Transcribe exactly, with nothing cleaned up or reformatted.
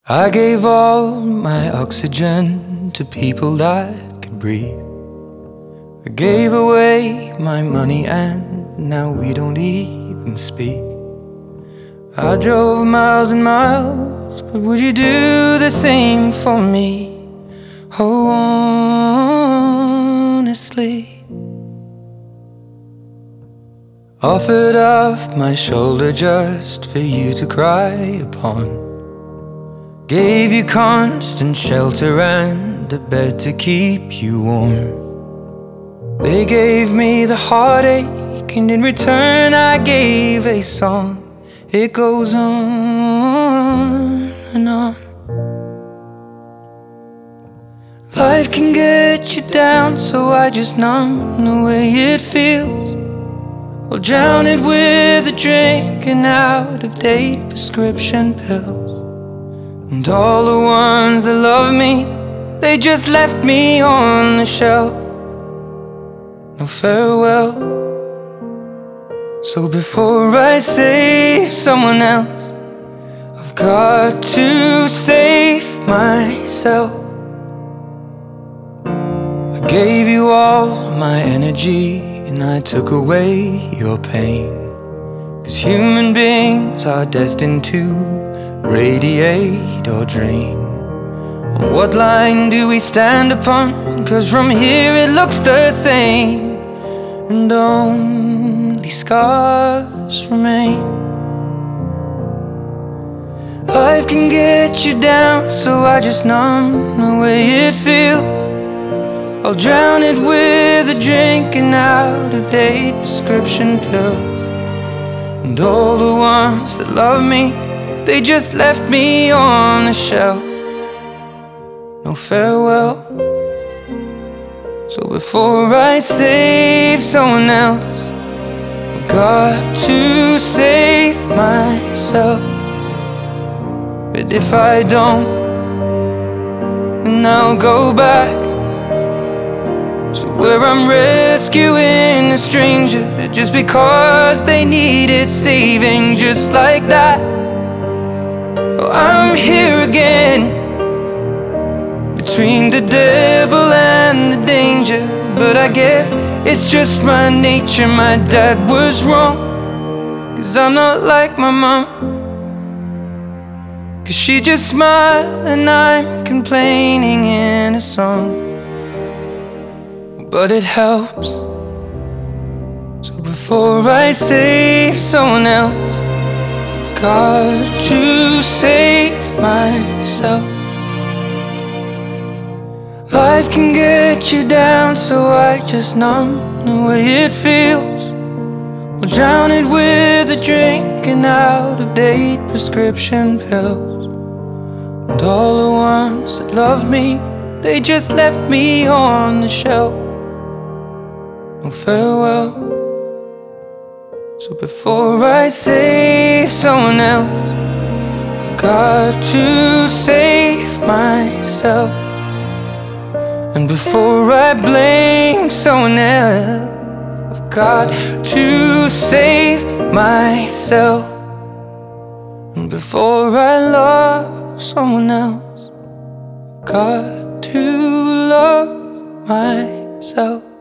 I gave all my oxygen to people that could breathe. I gave away my money and now we don't even speak. I drove miles and miles, but would you do the same for me? Oh, honestly. Offered up my shoulder just for you to cry upon. Gave you constant shelter and a bed to keep you warm. They gave me the heartache, and in return I gave a song. It goes on and on. Life can get you down, so I just numb the way it feels. I'll drown it with a drink and out-of-date prescription pills. And all the ones that love me, they just left me on the shelf. No farewell. So before I save someone else, I've got to save myself. I gave you all my energy and I took away your pain. 'Cause human beings are destined to radiate or drain. What line do we stand upon? 'Cause from here it looks the same, and only scars remain. Life can get you down, so I just numb the way it feels. I'll drown it with a drink and out-of-date prescription pills. And all the ones that love me, they just left me on the shelf. No farewell. So before I save someone else, I've got to save myself. But if I don't, then I'll go back to where I'm rescuing a stranger just because they needed saving, just like that. Oh, I'm here again, between the devil and the danger. But I guess it's just my nature. My dad was wrong, 'cause I'm not like my mom. 'Cause she just smiled and I'm complaining in a song. But it helps. So before I save someone else, I've got to save myself. Life can get you down, so I just numb the way it feels. I'll drown it with a drink and out-of-date prescription pills. And all the ones that love me, they just left me on the shelf. No farewell. So before I save someone else, I've got to save myself. And before I blame someone else, I've got to save myself. And before I love someone else, I've got to love myself.